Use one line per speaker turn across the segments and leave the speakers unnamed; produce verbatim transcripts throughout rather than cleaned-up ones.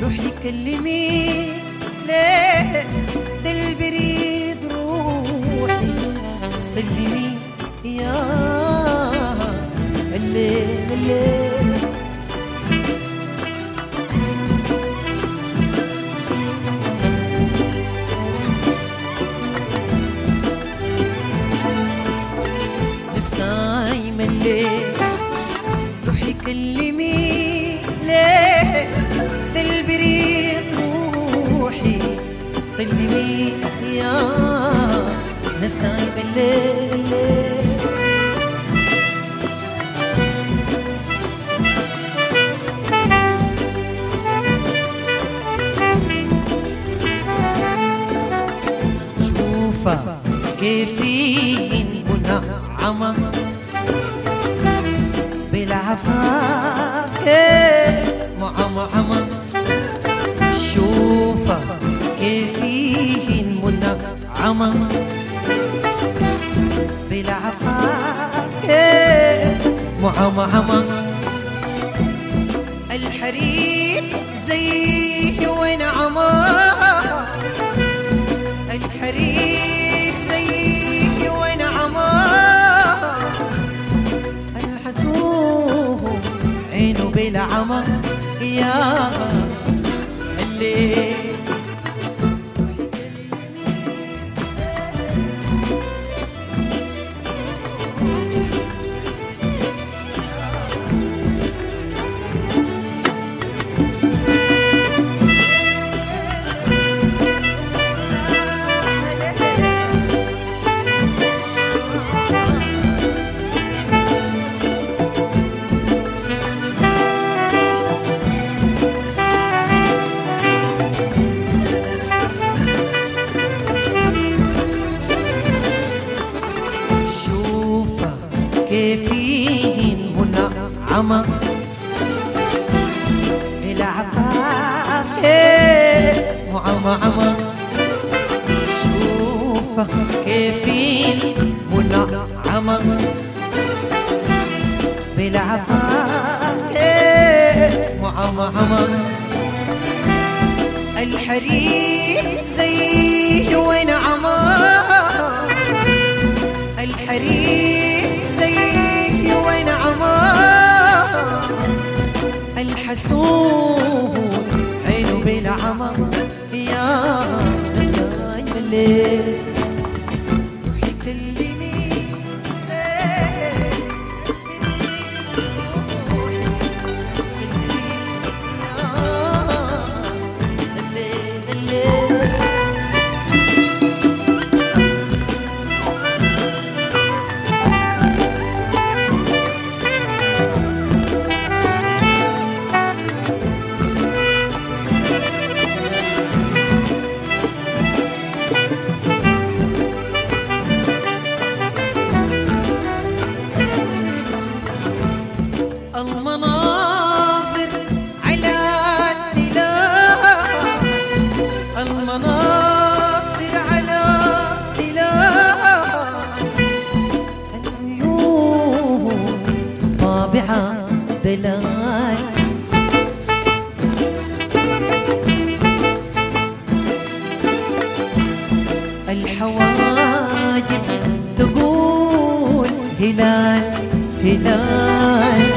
روحي كلمي ليه ده البريد روحي سلمي يا الليل الليل نسايم الليل روحي كلمي ليه ده البريد روحي سلمي يا نسايم الليل الليل شوفها كيفين منعمة بالعفاف كيف معمعمة شوفها كيفين منعمة بالعفاف كيف معمعمة الحرير زي ونعمة الحرير زي ونعمة الحسوه عينه بالعمى يا الليل كيفين منعمة بالعفاف كيف معمعمة شوفها كيفين منعمة بالعفاف كيف معمعمة الحرير زي ونعمة الحرير زي ونعمة الحسود عينه بالعمى يا نسايم الليل روحي كلمي ليه سلمي يا الليل الليل المناظر على التلال المناظر على التلال العيون طابعة دلال الحواجب تقول هلال هلال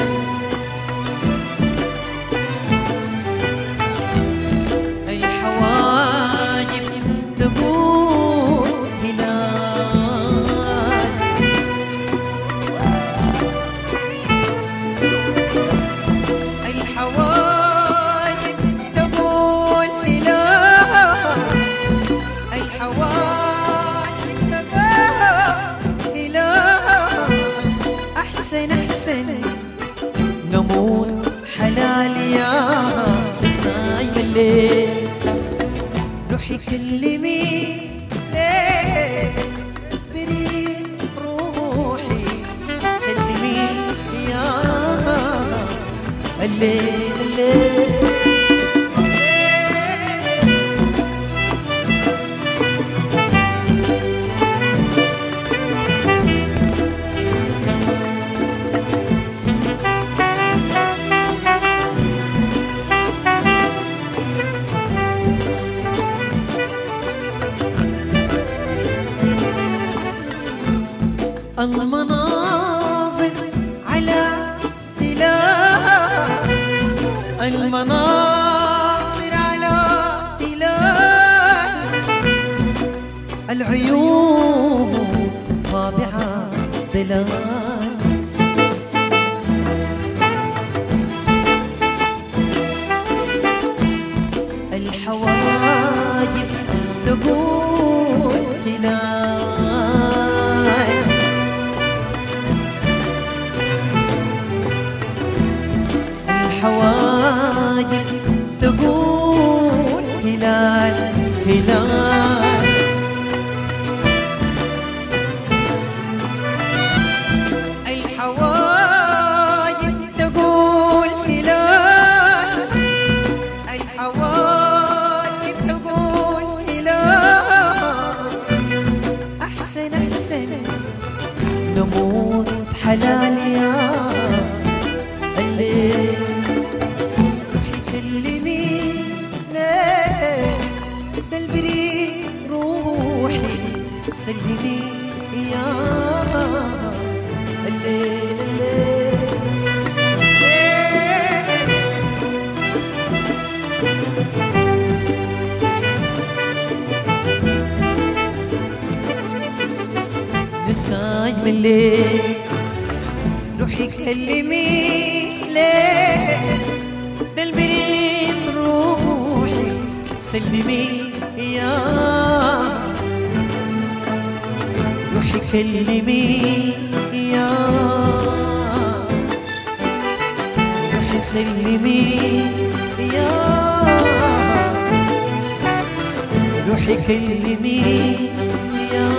نموت حلال يا نسايم الليل روحي كلمي ليه بريد روحي سلمي يا الليل الليل المناصر على تلال العيون طابعة ظلال الحواجب تقول هلال الحواجب تقول هلال هلال الحواجب تقول هلال الحواجب تقول هلال أحسن أحسن نموت حلال يا الليل روحي كلمي ليه ده البريد روحي سلمي يا الليل الليل نساي من الليل روحي كلمي ليه ده البريد روحي سلمي يا روحي كلمي يا روحي سلمي يا روحي كلمي يا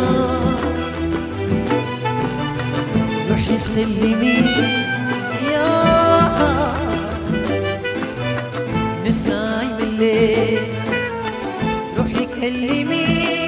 روحي سلمي يا نساي من الليل روحي كلمي